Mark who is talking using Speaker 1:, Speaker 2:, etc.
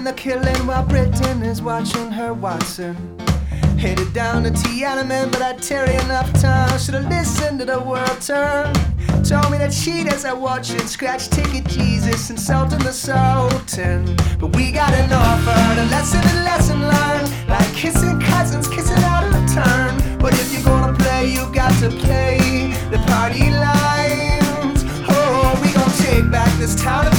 Speaker 1: The killing while Britain is watching her Watson. Headed down to Tiananmen, but I'd tarry enough time. Should've listened to the world turn. Told me that cheaters are watching, scratch ticket Jesus, insulting the Sultan. But we got an offer, a lesson learned. Like kissing cousins, kissing out of turn. But if you're gonna play, you got to play the party lines. Oh, we gon' take back this town.